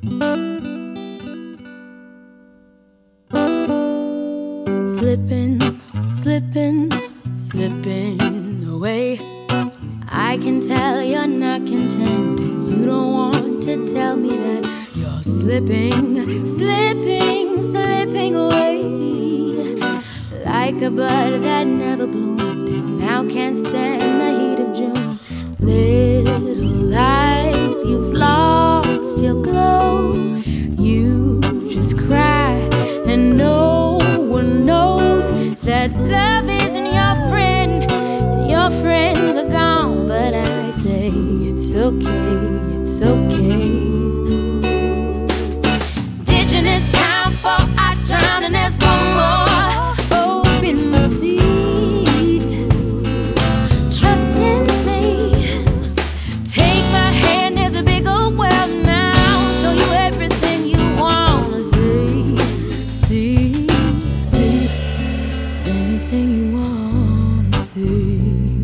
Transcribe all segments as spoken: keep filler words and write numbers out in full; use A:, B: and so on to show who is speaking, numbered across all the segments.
A: Slipping, slipping, slipping away. I can tell you're not content. You don't want to tell me that you're slipping, slipping, slipping away. Like a bud that never bloomed and now can't stand the heat of June. Little light, you've lost your glow. You just cry and no one knows that love isn't your friend. Your friends are gone, but I say it's okay, it's okay. Ditching this town for I drown, and there's one more open seat. Trust in me, take my hand, there's a big old world now. Show you everything you wanna see, see, see, anything you wanna see.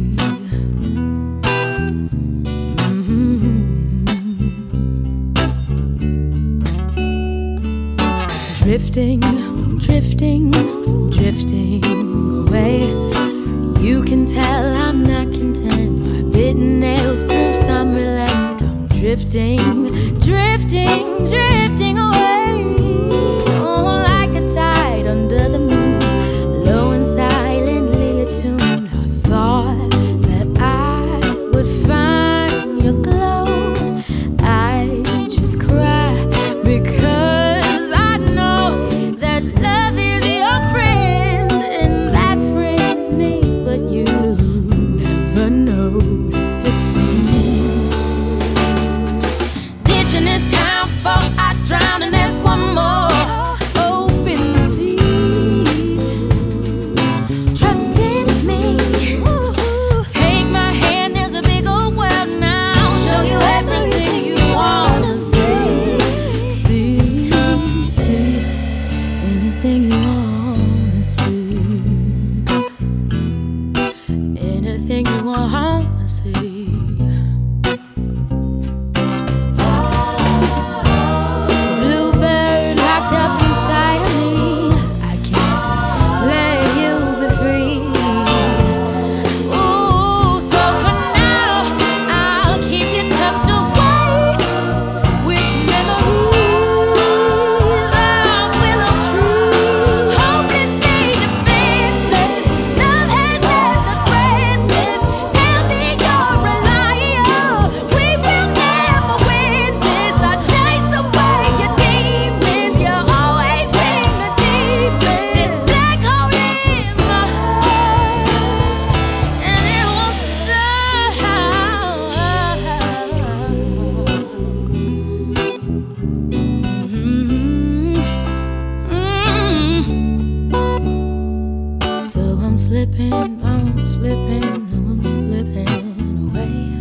A: Drifting, drifting, drifting away. You can tell I'm not content. My bitten nails prove some relent. I'm drifting, drifting, drifting away. Oh, like a tide under the moon, low and silently attuned. I thought that I would find your glow. I just cry because this town for I drown, and there's one more open seat. Trust in me, take my hand, there's a big old world now. Show you everything you wanna see, see, see, anything you wanna see, anything you wanna see. I'm slipping, I'm slipping, I'm slipping away.